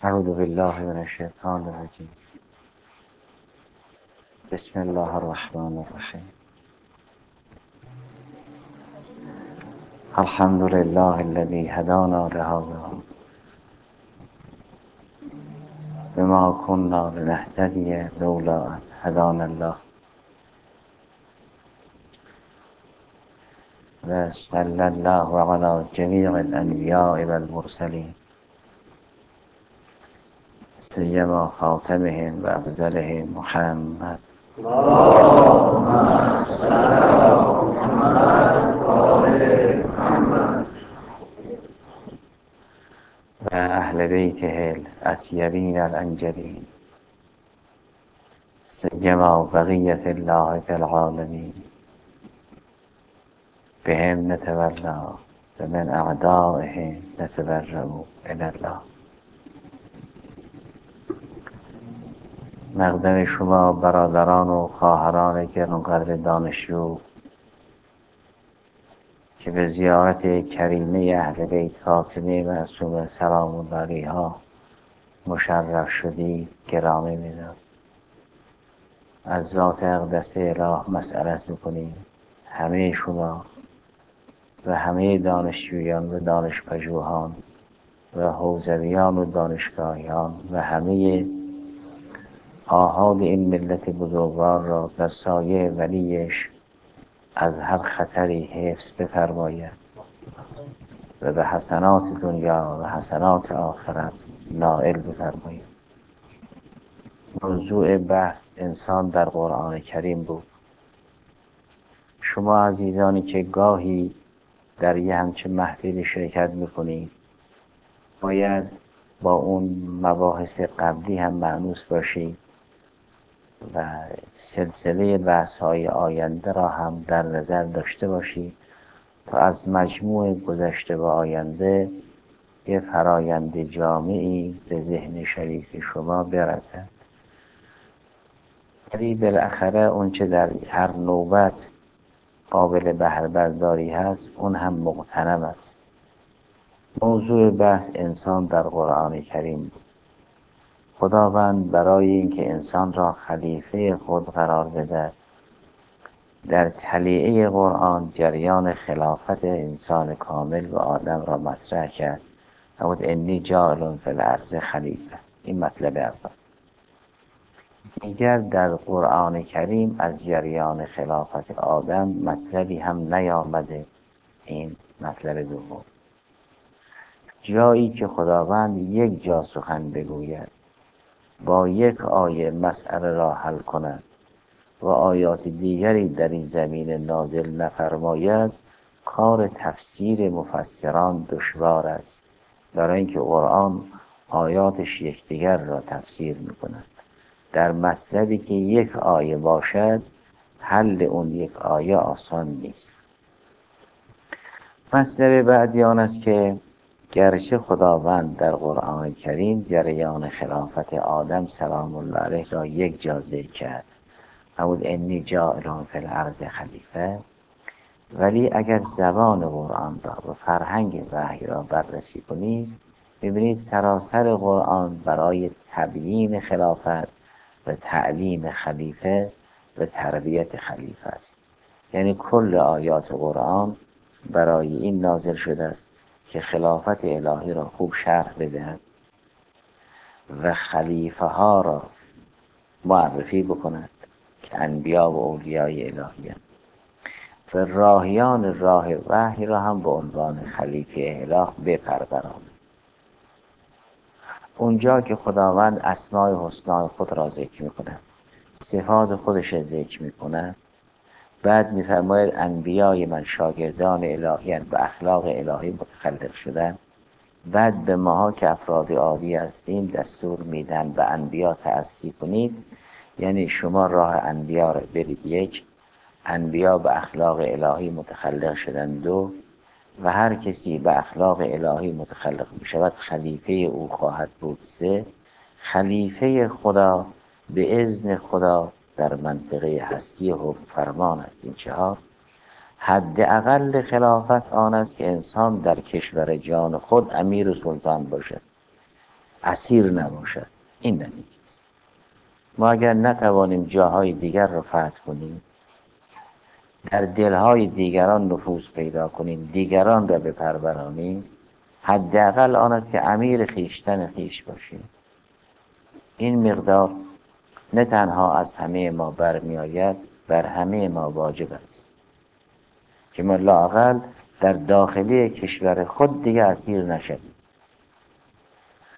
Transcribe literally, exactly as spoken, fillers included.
اعوذ بالله من الشیطان الرجیم. بسم الله الرحمن الرحیم. الحمد لله الذي هدانا لهذا وما كنا لنهتدي لولا ان هدانا الله وصلى الله على جميع الانبیاء والمرسلین سیما خاتمهم و افضلهم محمد اللهم صل على محمد وآل محمد و اهل بیته الاطیبین الانجلین سیما بقیة الله فی العالمین بهم نتولا و من اعدائهم نتبرأ الی الله. مقدم شما برادران و خواهران گرانقدر دانشجو که به زیارت کریمه اهل بیت فاطمه معصومه سلام الله علیها مشرف شدید گرامی می‌دارم. از ذات اقدس اله مسئلت میکنیم همه شما و همه دانشجویان و دانشپژوهان و حوزویان و دانشگاهیان و همه آحاد این ملت بزرگوار را در سایه ولیش از هر خطری حفظ بفرماید و به حسنات دنیا و حسنات آخرت نائل بفرماید. موضوع بحث انسان در قرآن کریم بود. شما عزیزانی که گاهی در یه همچه محفلی شرکت میکنید باید با اون مباحث قبلی هم مانوس باشید و سلسله بحث‌های آینده را هم در نظر داشته باشید تا از مجموع گذشته و آینده یه فرایند جامعی به ذهن شریف شما برسد. ولی بالاخره اون چه در هر نوبت قابل بهره برداری هست اون هم مغتنم است. موضوع بحث انسان در قرآن کریم بود. خداوند برای اینکه انسان را خلیفه خود قرار بده در تلیعه قرآن جریان خلافت انسان کامل و آدم را مطرح کرد. اما انی جاعل فی الارض خلیفه، این مطلب اول. دیگر در قرآن کریم از جریان خلافت آدم مطلبی هم نیامده. این مطلب دوم. جایی که خداوند یک جا سخن بگوید با یک آیه مسئله را حل کند و آیات دیگری در این زمینه نازل نفرماید کار تفسیر مفسران دشوار است، برای اینکه قرآن آیاتش یکدیگر را تفسیر می‌کند. در مطلبی که یک آیه باشد حل اون یک آیه آسان نیست. مطلب بعدی آن است که گرچه خداوند در قرآن کریم جریان خلافت آدم سلام الله علیه را یک جا ذکر کرد، اما انی جاعل فی الارض خلیفه، ولی اگر زبان قرآن را و فرهنگ وحی را بررسی کنید ببینید سراسر قرآن برای تبیین خلافت و تعلیم خلیفه و تربیت خلیفه است. یعنی کل آیات قرآن برای این نازل شده است که خلافت الهی را خوب شرح بدهد و خلیفه ها را معرفی بکند که انبیا و اولیای الهی هستند و راهیان راه وحی را هم به عنوان خلیفه اله بپروراند. اونجا که خداوند اسماء حسنا خود را ذکر می‌کند، صفات خودش را ذکر می‌کند، بعد می‌فرماید انبیای من شاگردان الهی و اخلاق الهی متخلق شدن، بعد به ماها که افراد عادی هستیم دستور میدن به انبیا تأسی کنید. یعنی شما راه انبیا را برید. یک، انبیا به اخلاق الهی متخلق شدن. دو، و هر کسی به اخلاق الهی متخلق بشود خلیفه او خواهد بود. سه، خلیفه خدا به اذن خدا در منطقه هستی حکم فرمان است. این چهار، حد اقل خلافت آن است که انسان در کشور جان خود امیر و سلطان باشد. اسیر نباشد. این نتیجه است. ما اگر نتوانیم جاهای دیگر را فتح کنیم، در دلهای دیگران نفوذ پیدا کنیم، دیگران را بپرورانیم، حداقل آن است که امیر خویشتن خویش باشیم. این مقدار نه تنها از همه ما برمی آید، بر همه ما واجب است که ما لااقل در داخلی کشور خود دیگه اسیر نشویم.